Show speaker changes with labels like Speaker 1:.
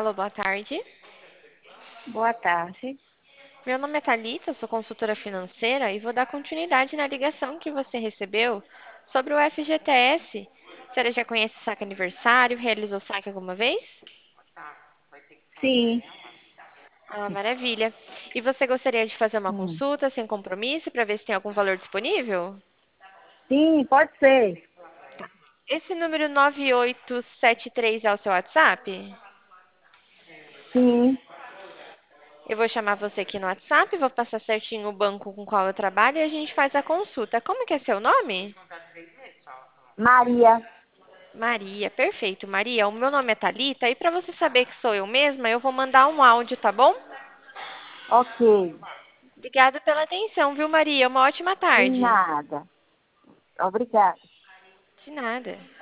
Speaker 1: Alô, boa tarde.
Speaker 2: Boa tarde.
Speaker 1: Meu nome é Thalita, eu sou consultora financeira e vou dar continuidade na ligação que você recebeu sobre o FGTS. A senhora já conhece o saque aniversário? Realizou saque alguma vez?
Speaker 2: Sim,
Speaker 1: Ah, maravilha. E você gostaria de fazer uma
Speaker 2: hum.
Speaker 1: consulta sem compromisso para ver se tem algum valor disponível?
Speaker 2: Sim, pode ser.
Speaker 1: Esse número 9873 é o seu WhatsApp?
Speaker 2: Sim,
Speaker 1: Eu vou chamar você aqui no WhatsApp, vou passar certinho o banco com o qual eu trabalho e a gente faz a consulta. Como que é seu nome?
Speaker 2: Maria.
Speaker 1: Maria, perfeito. Maria, o meu nome é Thalita e para você saber que sou eu mesma, eu vou mandar um áudio, tá bom?
Speaker 2: Ok.
Speaker 1: Obrigada pela atenção, viu, Maria? Uma ótima
Speaker 2: De
Speaker 1: tarde.
Speaker 2: nada. Obrigada.
Speaker 1: De nada.